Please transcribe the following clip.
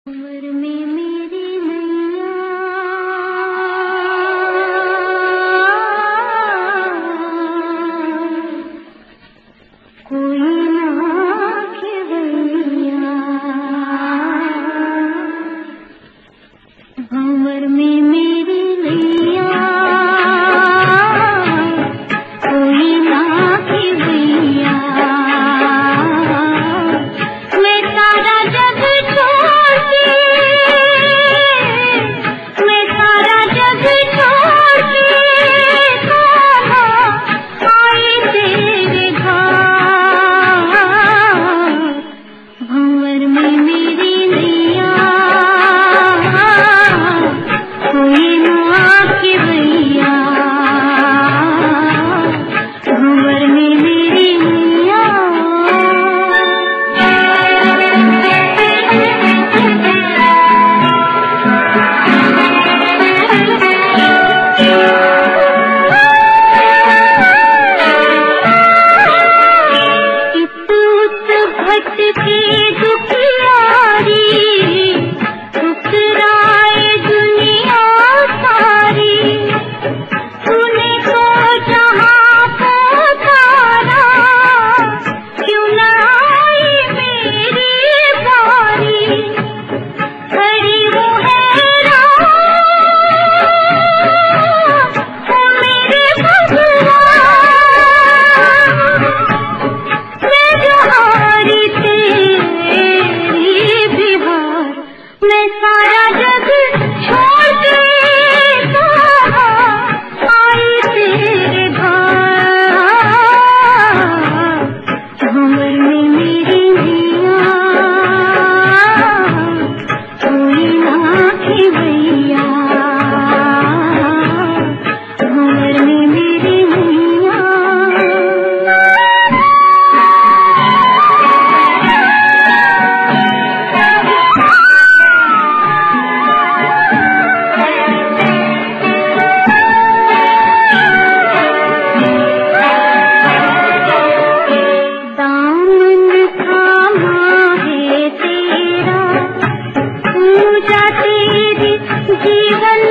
उम्र में मेरी नैया कोई ना खेवैया, उम्र में मेरी नैया कोई ना खेवैया। मैं सारा जग छोड़ के, मैं सारा जग छोड़ के आई तेरे घर। भंवर में मेरी नैया कोई ना खेवैया, भंवर में मेरी नैया। भटके दुखियारी ठुकराए दुनिया सारी, तूने तो जहाँ पहुँचाना क्यों न आई मेरी बारी। खड़ी हूँ हैरान ओ मेरे भगवान, मैं जो हारी तेरी बिहार। मैं सारा जग छोड़ के आई तेरे घर। भंवर में मेरी नैया कोई ना खेवैया, भंवर में मेरी नैया। दामन थामा है तेरा, पूजा तेरी जीवन